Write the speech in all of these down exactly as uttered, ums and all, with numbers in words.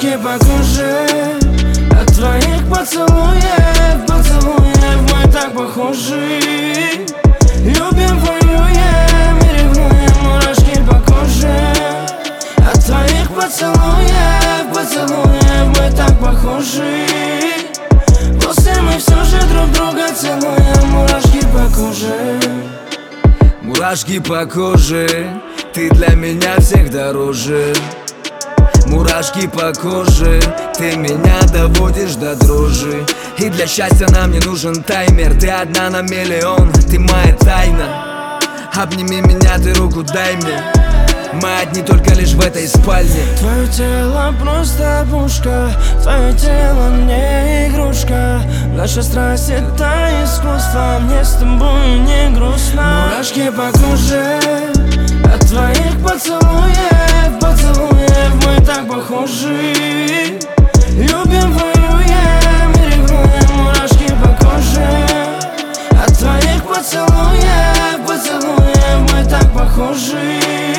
Мурашки по коже от твоих поцелуев, поцелуев мы так похожи. Любим, воюем и ревнуем. Мурашки по коже от твоих поцелуев, поцелуев мы так похожи. После мы все же друг друга целуем. Мурашки по коже. Мурашки по коже, ты для меня всех дороже. Мурашки по коже, ты меня доводишь до дрожи. И для счастья нам не нужен таймер. Ты одна на миллион, ты моя тайна. Обними меня, ты руку дай мне. Мы одни только лишь в этой спальне. Твое тело просто пушка, твое тело не игрушка. Наша страсть это искусство, мне с тобой не грустно. Мурашки по коже от твоих поцелуев, поцелуев мы так похожи. Любим, воюем и ревнуем. Мурашки по коже от твоих поцелуев, поцелуев мы так похожи.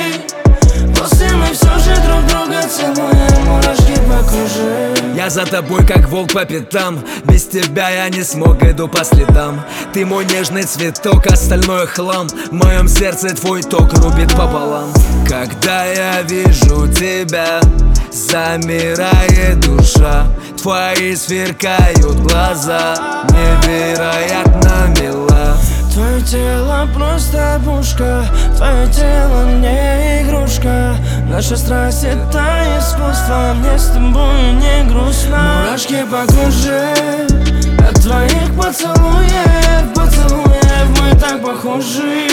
После мы все же друг друга целуем. Мурашки по коже. Я за тобой как волк по пятам. Без тебя я не смог, иду по следам. Ты мой нежный цветок, остальное хлам. В моем сердце твой ток рубит пополам. Когда я вижу тебя, замирает душа. Твои сверкают глаза, невероятно мила. Твое тело просто пушка, твое тело не игрушка. Наша страсть это искусство, мне с тобой не грустно. Мурашки по коже от твоих поцелуев, поцелуев мы так похожи.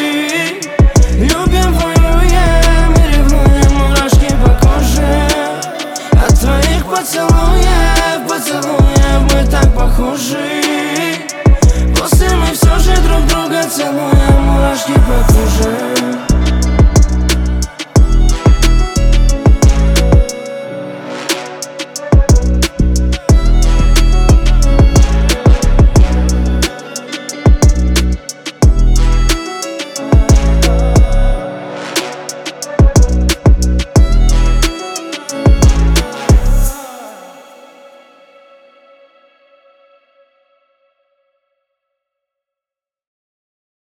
Любим, воюем и ревнуем. Мурашки по коже от твоих поцелуев, поцелуев мы так похожи. После мы все же друг друга целуем. Мурашки по коже.